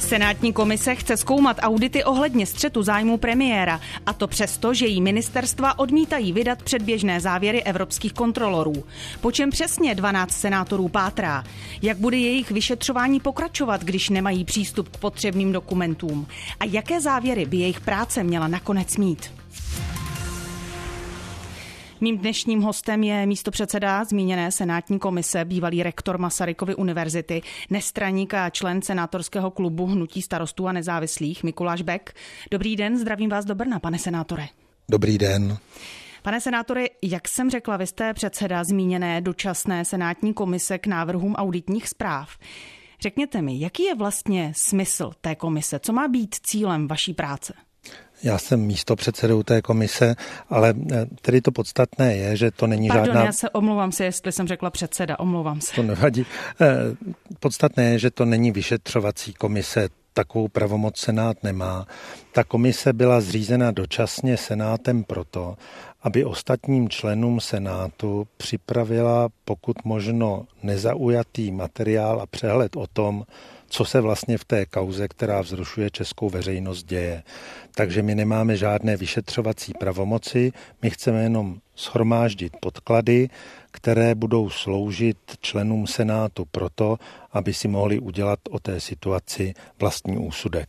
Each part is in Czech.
Senátní komise chce zkoumat audity ohledně střetu zájmů premiéra, a to přesto, že jí ministerstva odmítají vydat předběžné závěry evropských kontrolorů. Po čem přesně 12 senátorů pátrá? Jak bude jejich vyšetřování pokračovat, když nemají přístup k potřebným dokumentům? A jaké závěry by jejich práce měla nakonec mít? Mým dnešním hostem je místopředseda zmíněné senátní komise, bývalý rektor Masarykovy univerzity, nestraník a člen senátorského klubu Hnutí starostů a nezávislých Mikuláš Bek. Dobrý den, zdravím vás do Brna, pane senátore. Dobrý den. Pane senátore, jak jsem řekla, vy jste předseda zmíněné dočasné senátní komise k návrhům auditních zpráv. Řekněte mi, jaký je vlastně smysl té komise? Co má být cílem vaší práce? Já jsem místopředsedou té komise, ale tedy to podstatné je, že to není žádná... Pardon, já se omlouvám se, jestli jsem řekla předseda, omlouvám se. To nevadí. Podstatné je, že to není vyšetřovací komise, takovou pravomoc Senát nemá. Ta komise byla zřízena dočasně Senátem proto, aby ostatním členům Senátu připravila pokud možno nezaujatý materiál a přehled o tom, co se vlastně v té kauze, která vzrušuje českou veřejnost, děje. Takže my nemáme žádné vyšetřovací pravomoci, my chceme jenom shromáždit podklady, které budou sloužit členům Senátu proto, aby si mohli udělat o té situaci vlastní úsudek.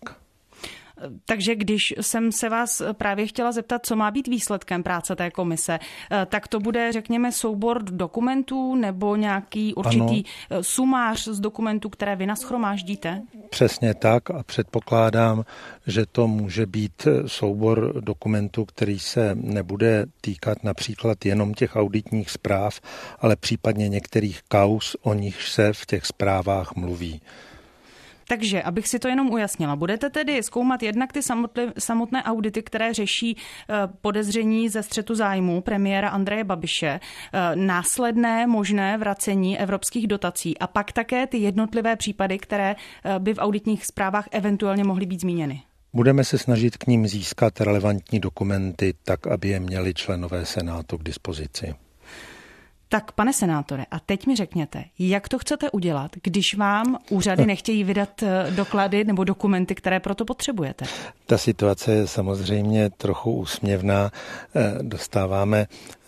Takže když jsem se vás právě chtěla zeptat, co má být výsledkem práce té komise, tak to bude, řekněme, soubor dokumentů nebo nějaký určitý sumář z dokumentů, které vy nashromáždíte? Přesně tak a předpokládám, že to může být soubor dokumentů, který se nebude týkat například jenom těch auditních zpráv, ale případně některých kauz, o nich se v těch zprávách mluví. Takže, abych si to jenom ujasnila, budete tedy zkoumat jednak ty samotné audity, které řeší podezření ze střetu zájmů premiéra Andreje Babiše, následné možné vracení evropských dotací a pak také ty jednotlivé případy, které by v auditních zprávách eventuálně mohly být zmíněny. Budeme se snažit k ním získat relevantní dokumenty tak, aby je měli členové Senátu k dispozici. Tak, pane senátore, a teď mi řekněte, jak to chcete udělat, když vám úřady nechtějí vydat doklady nebo dokumenty, které proto potřebujete? Ta situace je samozřejmě trochu úsměvná. Dostáváme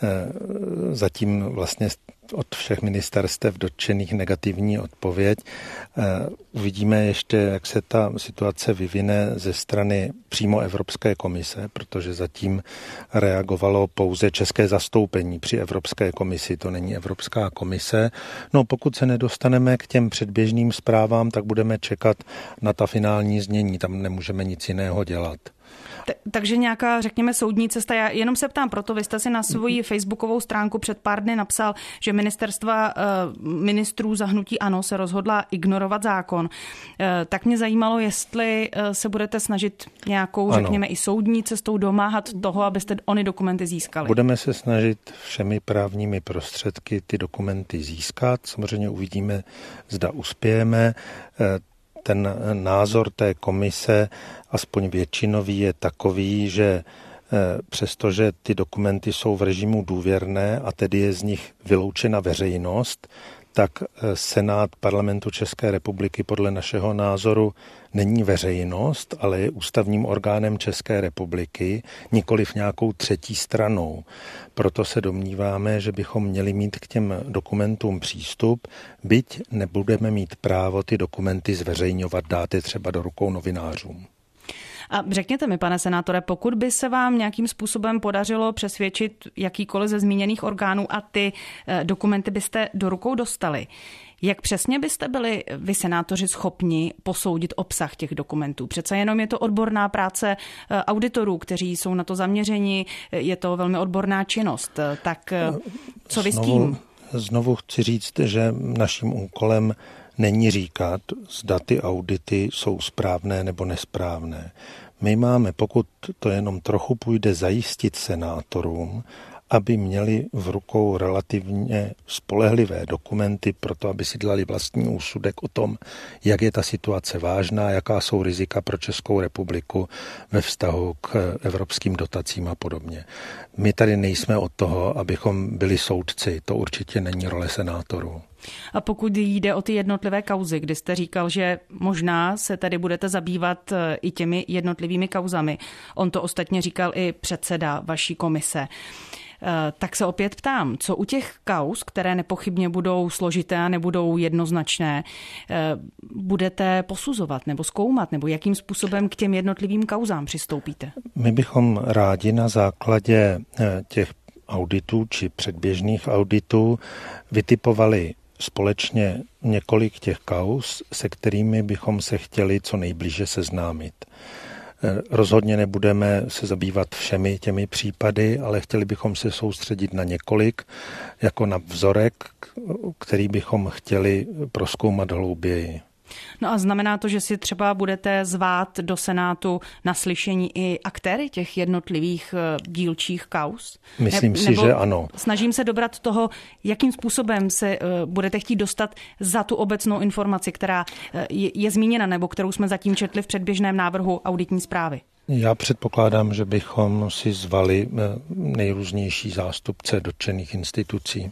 zatím vlastně od všech ministerstev dotčených negativní odpověď. Uvidíme ještě, jak se ta situace vyvine ze strany přímo Evropské komise, protože zatím reagovalo pouze české zastoupení při Evropské komisi, to není Evropská komise. No, pokud se nedostaneme k těm předběžným zprávám, tak budeme čekat na ta finální znění, tam nemůžeme nic jiného dělat. Takže nějaká, řekněme, soudní cesta. Já jenom se ptám, proto vy jste si na svoji facebookovou stránku před pár dny napsal, že ministerstva ministrů za hnutí ANO se rozhodla ignorovat zákon. Tak mě zajímalo, jestli se budete snažit nějakou, řekněme, i soudní cestou domáhat toho, abyste ony dokumenty získali. Budeme se snažit všemi právními prostředky ty dokumenty získat. Samozřejmě uvidíme, zda uspějeme. Ten názor té komise, aspoň většinový, je takový, že přestože ty dokumenty jsou v režimu důvěrné a tedy je z nich vyloučena veřejnost, tak Senát Parlamentu České republiky podle našeho názoru není veřejnost, ale je ústavním orgánem České republiky, nikoliv nějakou třetí stranou. Proto se domníváme, že bychom měli mít k těm dokumentům přístup, byť nebudeme mít právo ty dokumenty zveřejňovat, dát je třeba do rukou novinářům. A řekněte mi, pane senátore, pokud by se vám nějakým způsobem podařilo přesvědčit jakýkoliv ze zmíněných orgánů a ty dokumenty byste do rukou dostali, jak přesně byste byli vy senátoři schopni posoudit obsah těch dokumentů? Přece jenom je to odborná práce auditorů, kteří jsou na to zaměřeni, je to velmi odborná činnost. Tak co vy s tím? Znovu chci říct, že naším úkolem není říkat, zda ty audity jsou správné nebo nesprávné. My máme, pokud to jenom trochu půjde, zajistit senátorům, aby měli v rukou relativně spolehlivé dokumenty pro to, aby si dělali vlastní úsudek o tom, jak je ta situace vážná, jaká jsou rizika pro Českou republiku ve vztahu k evropským dotacím a podobně. My tady nejsme od toho, abychom byli soudci. To určitě není role senátorů. A pokud jde o ty jednotlivé kauzy, kdy jste říkal, že možná se tady budete zabývat i těmi jednotlivými kauzami, on to ostatně říkal i předseda vaší komise, tak se opět ptám, co u těch kauz, které nepochybně budou složité a nebudou jednoznačné, budete posuzovat nebo zkoumat, nebo jakým způsobem k těm jednotlivým kauzám přistoupíte? My bychom rádi na základě těch auditů či předběžných auditů vytipovali společně několik těch kauz, se kterými bychom se chtěli co nejblíže seznámit. Rozhodně nebudeme se zabývat všemi těmi případy, ale chtěli bychom se soustředit na několik, jako na vzorek, který bychom chtěli prozkoumat hlouběji. No a znamená to, že si třeba budete zvát do Senátu na slyšení i aktéry těch jednotlivých dílčích kauz? Myslím si, že ano. Snažím se dobrat toho, jakým způsobem se budete chtít dostat za tu obecnou informaci, která je zmíněna nebo kterou jsme zatím četli v předběžném návrhu auditní zprávy. Já předpokládám, že bychom si zvali nejrůznější zástupce dotčených institucí.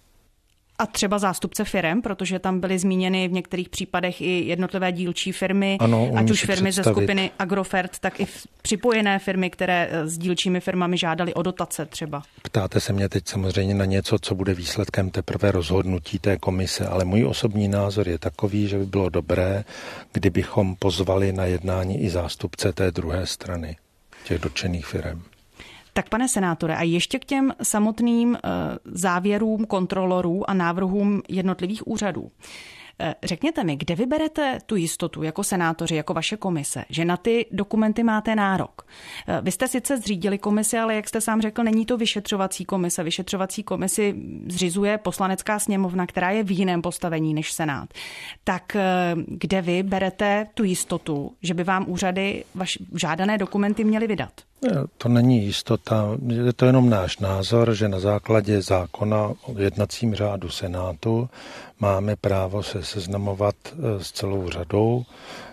A třeba zástupce firem, protože tam byly zmíněny v některých případech i jednotlivé dílčí firmy, ano, ať už firmy ze skupiny Agrofert, tak i připojené firmy, které s dílčími firmami žádali o dotace třeba. Ptáte se mě teď samozřejmě na něco, co bude výsledkem teprve rozhodnutí té komise, ale můj osobní názor je takový, že by bylo dobré, kdybychom pozvali na jednání i zástupce té druhé strany, těch dotčených firem. Tak pane senátore, a ještě k těm samotným závěrům kontrolorů a návrhům jednotlivých úřadů. Řekněte mi, kde vyberete tu jistotu jako senátoři, jako vaše komise, že na ty dokumenty máte nárok? Vy jste sice zřídili komisi, ale jak jste sám řekl, není to vyšetřovací komise. Vyšetřovací komisi zřizuje Poslanecká sněmovna, která je v jiném postavení než Senát. Tak kde vy berete tu jistotu, že by vám úřady žádané dokumenty měly vydat? To není jistota, je to jenom náš názor, že na základě zákona o jednacím řádu Senátu máme právo se seznamovat s celou řadou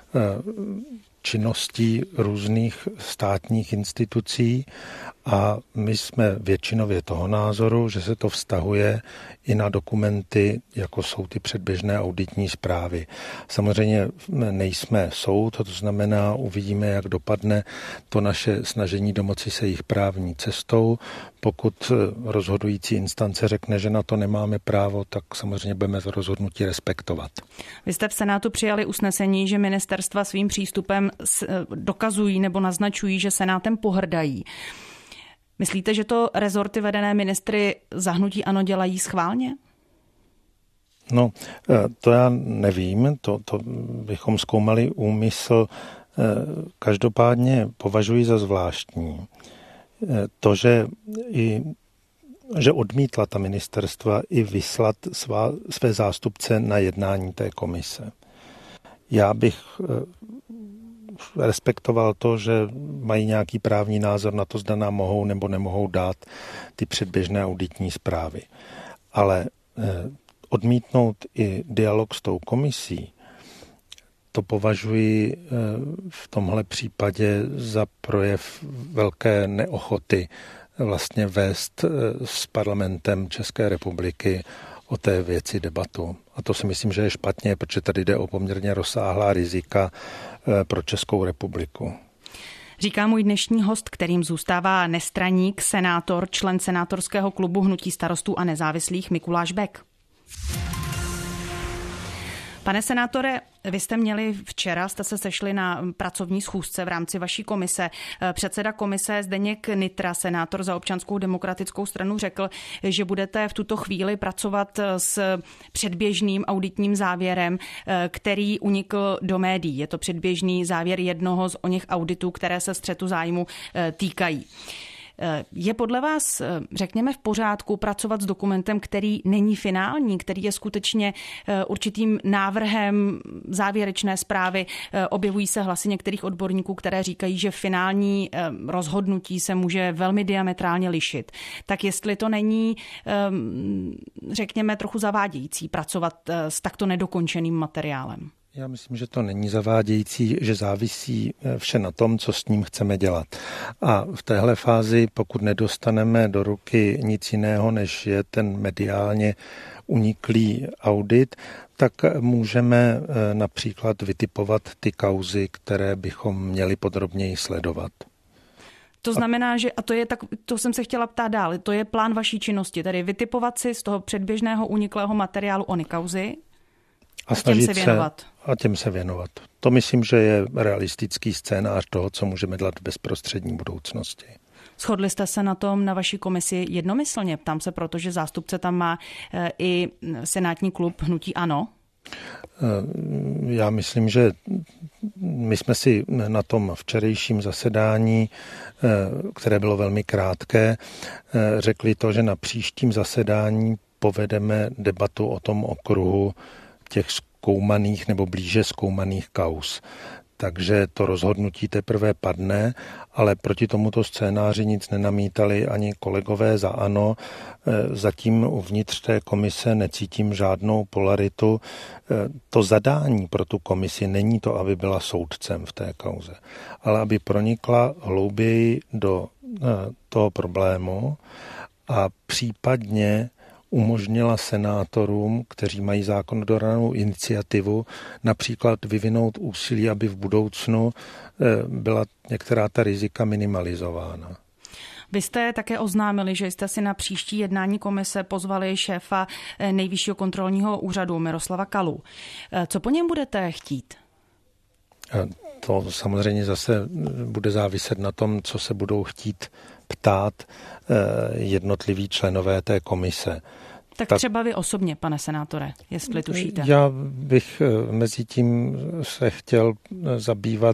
činností různých státních institucí a my jsme většinově toho názoru, že se to vztahuje i na dokumenty, jako jsou ty předběžné auditní zprávy. Samozřejmě nejsme soud, to znamená, uvidíme, jak dopadne to naše snažení domoci se jich právní cestou. Pokud rozhodující instance řekne, že na to nemáme právo, tak samozřejmě budeme to rozhodnutí respektovat. Vy jste v Senátu přijali usnesení, že ministerstva svým přístupem dokazují nebo naznačují, že Senátem pohrdají. Myslíte, že to rezorty vedené ministry za hnutí ANO dělají schválně? No, to já nevím, to bychom zkoumali úmysl. Každopádně považuji za zvláštní to, že odmítla ta ministerstva i vyslat své zástupce na jednání té komise. Já bych respektoval to, že mají nějaký právní názor na to, zda nám mohou nebo nemohou dát ty předběžné auditní zprávy. Ale odmítnout i dialog s tou komisí, to považuji v tomhle případě za projev velké neochoty vlastně vést s parlamentem České republiky o té věci debatu. A to si myslím, že je špatně, protože tady jde o poměrně rozsáhlá rizika pro Českou republiku. Říká můj dnešní host, kterým zůstává nestraník, senátor, člen senátorského klubu Hnutí starostů a nezávislých Mikuláš Bek. Pane senátore, vy jste jste se sešli na pracovní schůzce v rámci vaší komise. Předseda komise Zdeněk Nytra, senátor za Občanskou demokratickou stranu, řekl, že budete v tuto chvíli pracovat s předběžným auditním závěrem, který unikl do médií. Je to předběžný závěr jednoho z oněch auditů, které se střetu zájmu týkají. Je podle vás, řekněme, v pořádku pracovat s dokumentem, který není finální, který je skutečně určitým návrhem závěrečné zprávy? Objevují se hlasy některých odborníků, které říkají, že finální rozhodnutí se může velmi diametrálně lišit. Tak jestli to není, řekněme, trochu zavádějící pracovat s takto nedokončeným materiálem? Já myslím, že to není zavádějící, že závisí vše na tom, co s ním chceme dělat. A v téhle fázi, pokud nedostaneme do ruky nic jiného, než je ten mediálně uniklý audit, tak můžeme například vytipovat ty kauzy, které bychom měli podrobněji sledovat. To znamená, že, a to jsem se chtěla ptát dál, to je plán vaší činnosti, tedy vytipovat si z toho předběžného uniklého materiálu ony kauzy a těm se věnovat. To myslím, že je realistický scénář toho, co můžeme dělat v bezprostřední budoucnosti. Shodli jste se na tom na vaší komisi jednomyslně? Ptám se, protože zástupce tam má i senátní klub hnutí ANO. Já myslím, že my jsme si na tom včerejším zasedání, které bylo velmi krátké, řekli to, že na příštím zasedání povedeme debatu o tom okruhu těch zkoumaných nebo blíže zkoumaných kauz. Takže to rozhodnutí teprve padne, ale proti tomuto scénáři nic nenamítali ani kolegové za ANO. Zatím uvnitř té komise necítím žádnou polaritu. To zadání pro tu komisi není to, aby byla soudcem v té kauze, ale aby pronikla hlouběji do toho problému a případně umožnila senátorům, kteří mají zákonodárnou iniciativu, například vyvinout úsilí, aby v budoucnu byla některá ta rizika minimalizována. Vy jste také oznámili, že jste si na příští jednání komise pozvali šéfa Nejvyššího kontrolního úřadu Miroslava Kalu. Co po něm budete chtít? To samozřejmě zase bude záviset na tom, co se budou chtít ptát jednotliví členové té komise. Tak třeba vy osobně, pane senátore, jestli tušíte. Já bych mezi tím se chtěl zabývat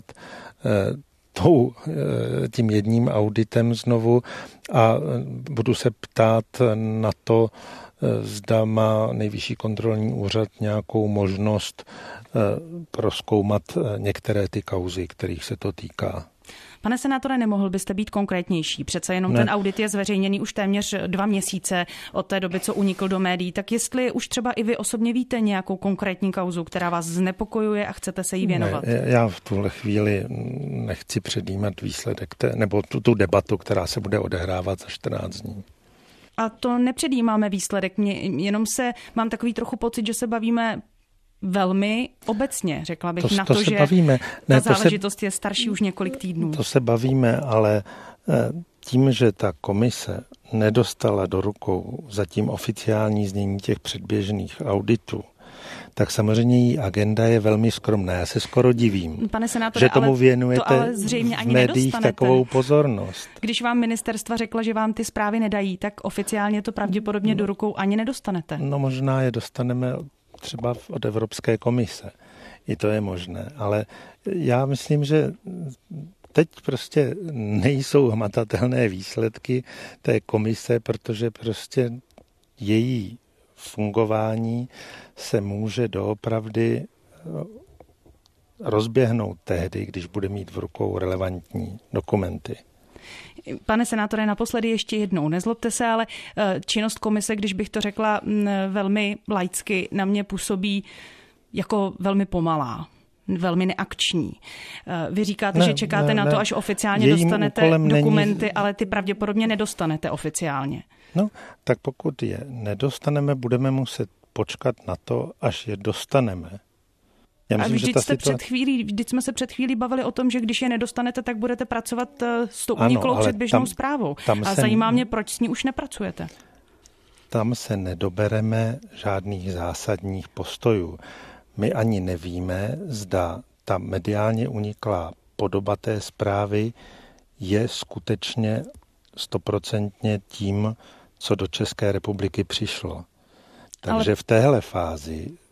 tím jedním auditem znovu a budu se ptát na to, zda má Nejvyšší kontrolní úřad nějakou možnost prozkoumat některé ty kauzy, kterých se to týká. Pane senátore, nemohl byste být konkrétnější? Přece jenom ten audit je zveřejněný už téměř 2 měsíce od té doby, co unikl do médií. Tak jestli už třeba i vy osobně víte nějakou konkrétní kauzu, která vás znepokojuje a chcete se jí věnovat? Já v tuhle chvíli nechci předjímat výsledek nebo tu debatu, která se bude odehrávat za 14 dní. A to nepředjímáme výsledek. Mám takový trochu pocit, že se bavíme velmi obecně, řekla bych, na to že bavíme. Ta záležitost je starší už několik týdnů. To se bavíme, ale tím, že ta komise nedostala do rukou zatím oficiální znění těch předběžných auditů, tak samozřejmě její agenda je velmi skromná. Já se skoro divím, pane senátore, že tomu věnujete ale zřejmě ani v médiích takovou pozornost. Když vám ministerstva řekla, že vám ty zprávy nedají, tak oficiálně to pravděpodobně do rukou ani nedostanete. No možná je dostaneme třeba od Evropské komise. I to je možné. Ale já myslím, že teď prostě nejsou hmatatelné výsledky té komise, protože prostě její fungování se může doopravdy rozběhnout tehdy, když bude mít v rukou relevantní dokumenty. Pane senátore, naposledy ještě jednou. Nezlobte se, ale činnost komise, když bych to řekla velmi laicky, na mě působí jako velmi pomalá, velmi neakční. Vy říkáte, že čekáte na to, až oficiálně dostanete dokumenty, ale ty pravděpodobně nedostanete oficiálně. No, tak pokud je nedostaneme, budeme muset počkat na to, až je dostaneme. Vždyť jsme se před chvílí bavili o tom, že když je nedostanete, tak budete pracovat s tou uniklou předběžnou zprávou. A zajímá mě, proč s ní už nepracujete. Tam se nedobereme žádných zásadních postojů. My ani nevíme, zda ta mediálně uniklá podoba té zprávy je skutečně 100% tím, co do České republiky přišlo. Takže v téhle fázi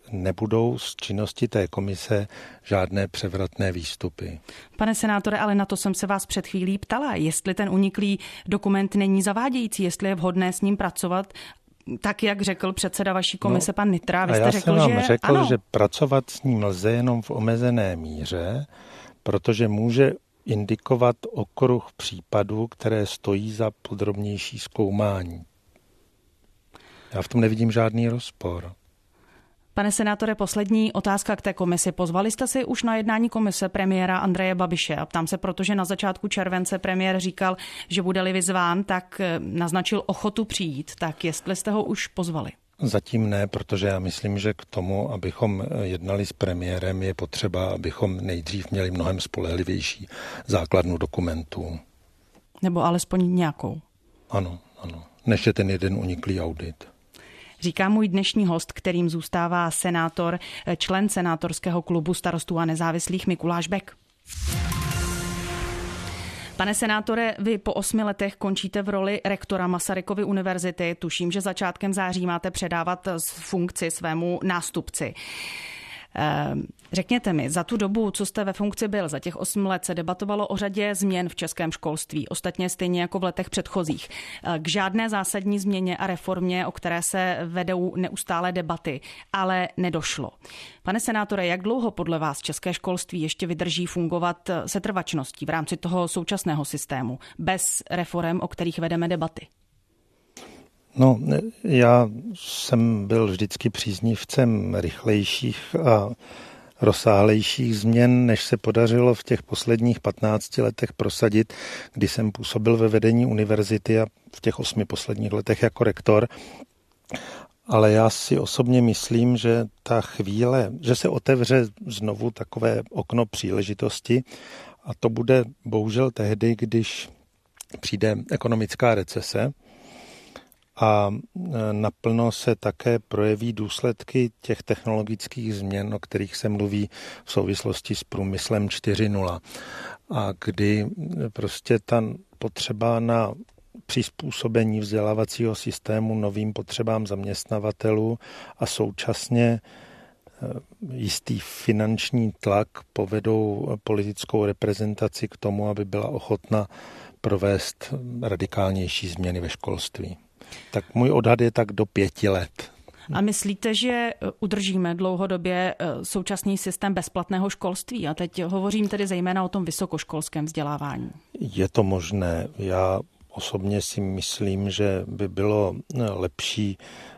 nebudou z činnosti té komise žádné převratné výstupy. Pane senátore, ale na to jsem se vás před chvílí ptala, jestli ten uniklý dokument není zavádějící, jestli je vhodné s ním pracovat, tak jak řekl předseda vaší komise pan Nytra. Vy jste řekl, jsem vám řekl, že pracovat s ním lze jenom v omezené míře, protože může indikovat okruh případů, které stojí za podrobnější zkoumání. Já v tom nevidím žádný rozpor. Pane senátore, poslední otázka k té komisi. Pozvali jste si už na jednání komise premiéra Andreje Babiše a ptám se, protože na začátku července premiér říkal, že bude-li vyzván, tak naznačil ochotu přijít. Tak jestli jste ho už pozvali? Zatím ne, protože já myslím, že k tomu, abychom jednali s premiérem, je potřeba, abychom nejdřív měli mnohem spolehlivější základnu dokumentů. Nebo alespoň nějakou. Ano, než je ten jeden uniklý audit. Říká můj dnešní host, kterým zůstává senátor, člen senátorského klubu Starostů a nezávislých Mikuláš Bek. Pane senátore, vy po 8 letech končíte v roli rektora Masarykovy univerzity. Tuším, že začátkem září máte předávat funkci svému nástupci. Řekněte mi, za tu dobu, co jste ve funkci byl, za těch 8 let se debatovalo o řadě změn v českém školství, ostatně stejně jako v letech předchozích. K žádné zásadní změně a reformě, o které se vedou neustále debaty, ale nedošlo. Pane senátore, jak dlouho podle vás české školství ještě vydrží fungovat se trvačností v rámci toho současného systému, bez reforem, o kterých vedeme debaty? No, já jsem byl vždycky příznivcem rychlejších a rozsáhlejších změn, než se podařilo v těch posledních 15 letech prosadit, kdy jsem působil ve vedení univerzity a v těch 8 posledních letech jako rektor. Ale já si osobně myslím, že ta chvíle, že se otevře znovu takové okno příležitosti a to bude bohužel tehdy, když přijde ekonomická recese, a naplno se také projeví důsledky těch technologických změn, o kterých se mluví v souvislosti s průmyslem 4.0. A kdy prostě ta potřeba na přizpůsobení vzdělávacího systému novým potřebám zaměstnavatelů a současně jistý finanční tlak povedou politickou reprezentaci k tomu, aby byla ochotna provést radikálnější změny ve školství. Tak můj odhad je tak do 5 let. A myslíte, že udržíme dlouhodobě současný systém bezplatného školství? A teď hovořím tedy zejména o tom vysokoškolském vzdělávání. Je to možné. Já osobně si myslím, že by bylo lepší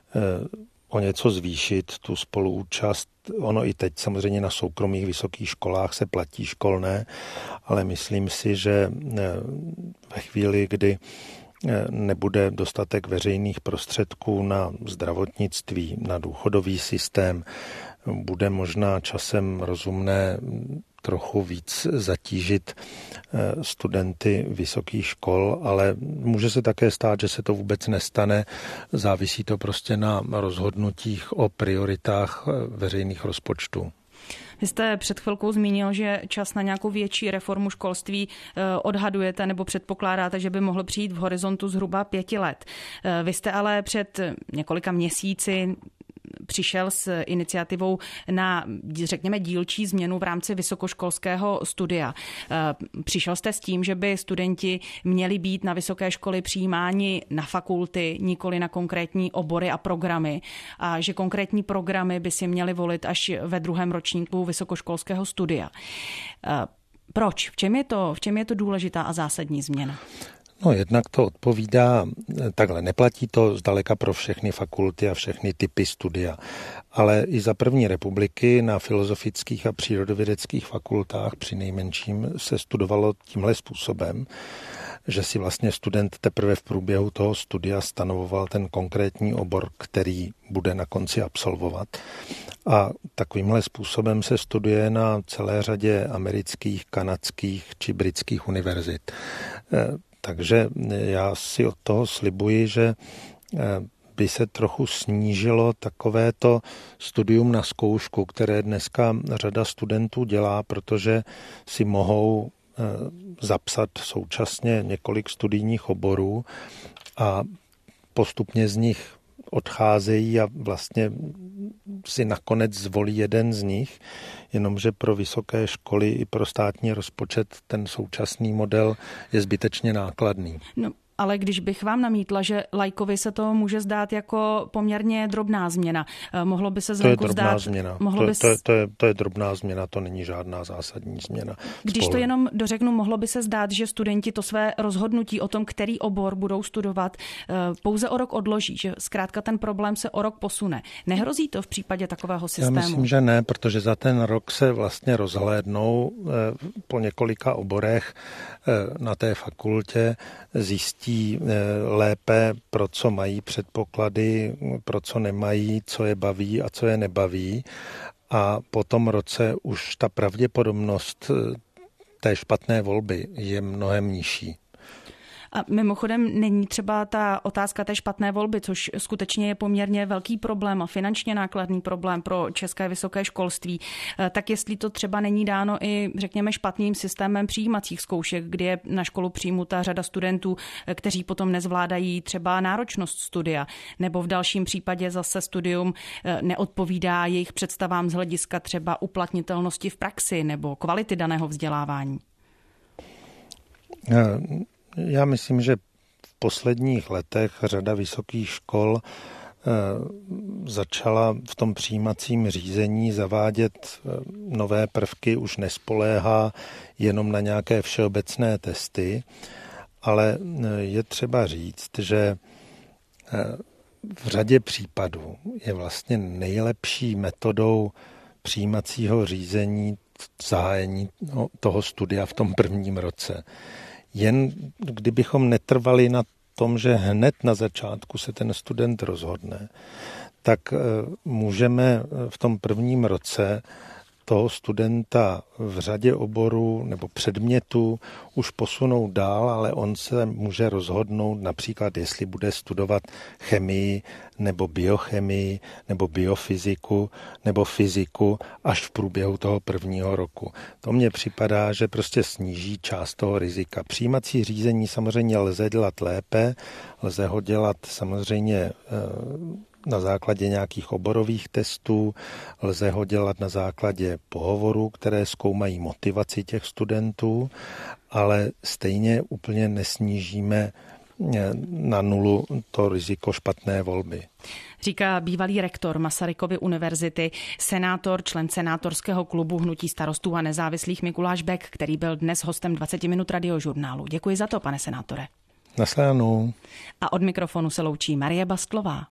o něco zvýšit tu spoluúčast. Ono i teď samozřejmě na soukromých vysokých školách se platí školné, ale myslím si, že ve chvíli, kdy nebude dostatek veřejných prostředků na zdravotnictví, na důchodový systém, bude možná časem rozumné trochu víc zatížit studenty vysokých škol, ale může se také stát, že se to vůbec nestane. Závisí to prostě na rozhodnutích o prioritách veřejných rozpočtů. Vy jste před chvilkou zmínil, že čas na nějakou větší reformu školství odhadujete nebo předpokládáte, že by mohl přijít v horizontu zhruba 5 let. Vy jste ale před několika měsíci přišel s iniciativou na, řekněme, dílčí změnu v rámci vysokoškolského studia. Přišel jste s tím, že by studenti měli být na vysoké školy přijímáni na fakulty, nikoli na konkrétní obory a programy, a že konkrétní programy by si měli volit až ve 2. ročníku vysokoškolského studia. Proč? V čem je to důležitá a zásadní změna? No, jednak to odpovídá, takhle neplatí to zdaleka pro všechny fakulty a všechny typy studia, ale i za první republiky na filozofických a přírodovědeckých fakultách přinejmenším se studovalo tímhle způsobem, že si vlastně student teprve v průběhu toho studia stanovoval ten konkrétní obor, který bude na konci absolvovat. A takovýmhle způsobem se studuje na celé řadě amerických, kanadských či britských univerzit. Takže já si od toho slibuji, že by se trochu snížilo takovéto studium na zkoušku, které dneska řada studentů dělá, protože si mohou zapsat současně několik studijních oborů a postupně z nich odcházejí a vlastně si nakonec zvolí jeden z nich, jenomže pro vysoké školy i pro státní rozpočet ten současný model je zbytečně nákladný. No. Ale když bych vám namítla, že laikovi se to může zdát jako poměrně drobná změna, mohlo by se zvenku zdát... To je drobná změna, to není žádná zásadní změna. Když to jenom dořeknu, mohlo by se zdát, že studenti to své rozhodnutí o tom, který obor budou studovat, pouze o rok odloží, že zkrátka ten problém se o rok posune. Nehrozí to v případě takového systému? Já myslím, že ne, protože za ten rok se vlastně rozhlédnou po několika oborech na té fakultě, zjistí lépe, pro co mají předpoklady, pro co nemají, co je baví a co je nebaví. A po tom roce už ta pravděpodobnost té špatné volby je mnohem nižší. A mimochodem není třeba ta otázka té špatné volby, což skutečně je poměrně velký problém a finančně nákladný problém pro české vysoké školství. Tak jestli to třeba není dáno i, řekněme, špatným systémem přijímacích zkoušek, kdy je na školu přijmuta řada studentů, kteří potom nezvládají třeba náročnost studia, nebo v dalším případě zase studium neodpovídá jejich představám z hlediska třeba uplatnitelnosti v praxi nebo kvality daného vzdělávání. Já myslím, že v posledních letech řada vysokých škol začala v tom přijímacím řízení zavádět nové prvky, už nespoléhá jenom na nějaké všeobecné testy, ale je třeba říct, že v řadě případů je vlastně nejlepší metodou přijímacího řízení zahájení toho studia v tom prvním roce. Jen kdybychom netrvali na tom, že hned na začátku se ten student rozhodne, tak můžeme v tom prvním roce toho studenta v řadě oborů nebo předmětů už posunout dál, ale on se může rozhodnout například, jestli bude studovat chemii nebo biochemii nebo biofyziku nebo fyziku až v průběhu toho prvního roku. To mně připadá, že prostě sníží část toho rizika. Přijímací řízení samozřejmě lze dělat lépe, lze ho dělat samozřejmě na základě nějakých oborových testů, lze ho dělat na základě pohovorů, které zkoumají motivaci těch studentů, ale stejně úplně nesnížíme na nulu to riziko špatné volby. Říká bývalý rektor Masarykovy univerzity, senátor, člen senátorského klubu Hnutí starostů a nezávislých Mikuláš Bek, který byl dnes hostem 20 minut Radiožurnálu. Děkuji za to, pane senátore. Nasledanou. A od mikrofonu se loučí Marie Bastlová.